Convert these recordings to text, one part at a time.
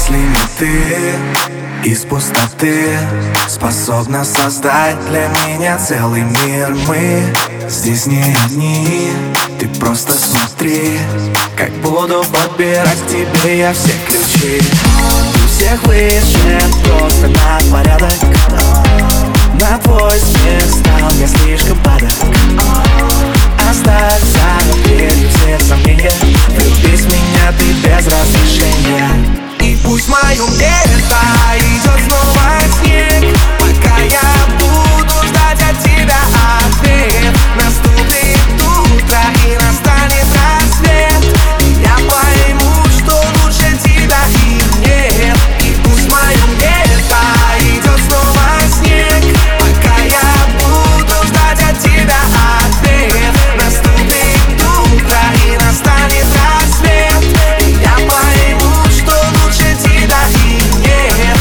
Если не ты из пустоты способна создать для меня целый мир, мы здесь не одни. Ты просто смотри, как буду подбирать к тебе я все ключи. У всех выше, просто на порядок. На твой смех стал я слишком падок. Оставь за дверью все сомнения. Влюбись в меня ты без разрешения. И пусть в моем лето идет снова снег, пока я буду ждать от тебя ответ. Наступит утро и настанет рассвет, и я пойму, что лучше тебя и нет. И пусть в моем лето идет снова снег, пока я буду ждать от тебя ответ. Наступит утро и настанет рассвет, и я пойму, что лучше тебя и нет.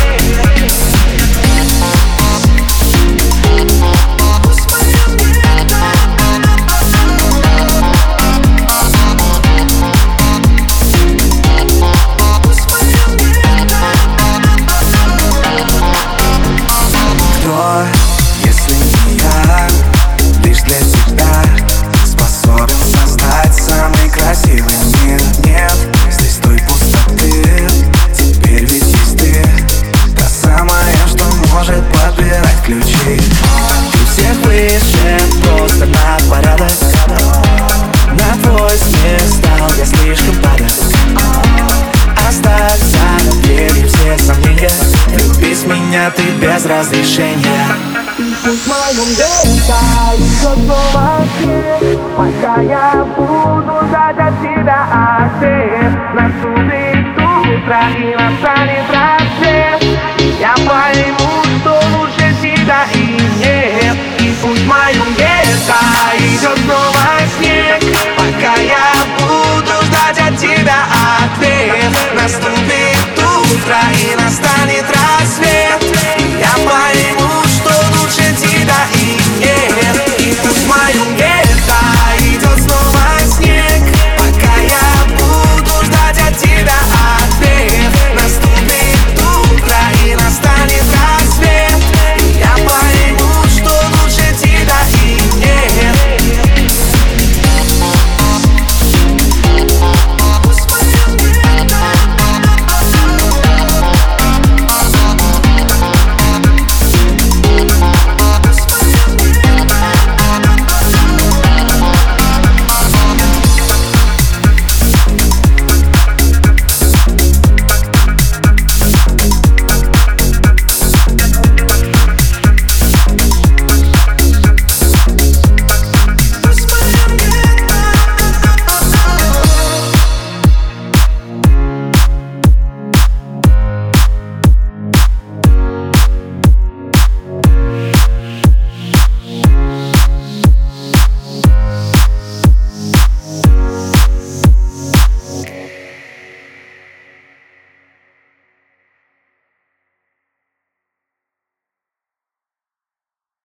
Кто, если не я, лишь для тебя способен создать самый красивый мир? Нет, здесь той пустоты, теперь ведь есть ты, та самая, что может подбирать ключи. Ты всех выше, просто на порядок. На твой смех стал я слишком падок. Оставь за дверью все сомнения. Влюбись в меня ты без разрешения. Пусть в моем лето идет снова снег, пока я буду ждать от тебя ответ. Наступит утро и